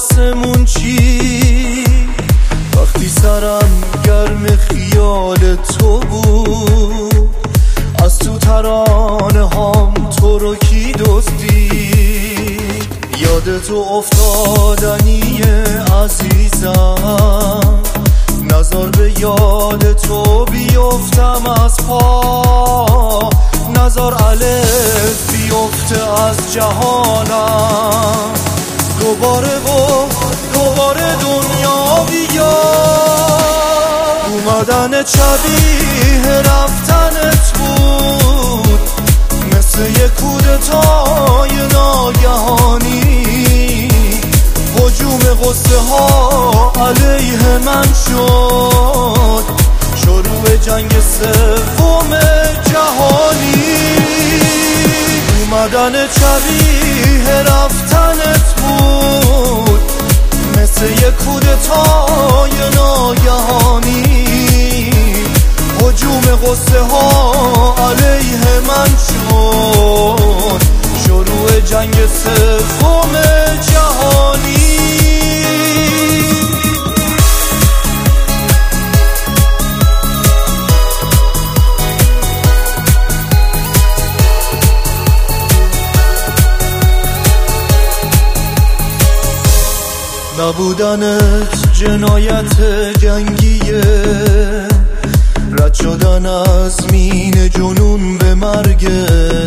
واسمون چی؟ وقتی سرم گرم خیال تو بود، از تو ترانه هام تو رو کی دزدید؟ یاد تو افتادنی عزیزم، نظر به یاد تو بیفتم از پا، نظر الف بیفته از جهانم. دوباره دنیا بیاد، اومدن شبیه رفتنت بود، مثل یک کودتای ناگهانی. هجوم غصه ها علیه من شد، شروع جنگ سوم جهانی. اومدن شبیه رفتنت بود، مثل یک کودتای ناگهانی. هجوم غصه ها علیه من شد، شروع جنگ سوم جهانی. نبودنت جنایت جنگیه، رد شدن از مین جنون به مرگه.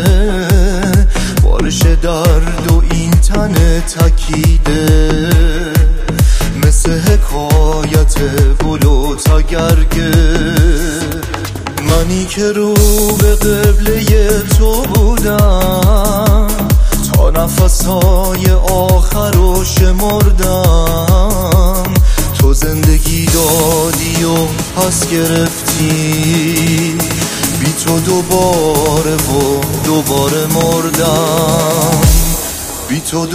بارش درد و این تن تکیده، مثل حکایت گل و تگرگه. منی که رو به قبله تو بودم، تا نفسهای آخر رو شمردم. تو زندگی دادی و پس گرفتی، بی تو دوباره مردم، بی تو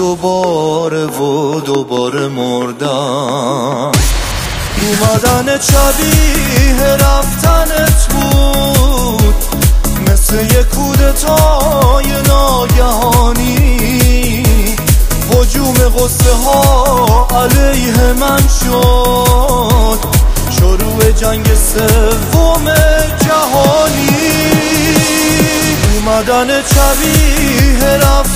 دوباره مردم. اومدن شبیه رفتنت بود، مثل یک کودتای ناگهانی. هجوم غصه ها علیه من شد، شروع جنگ سوم جهانی. اومدن شبیه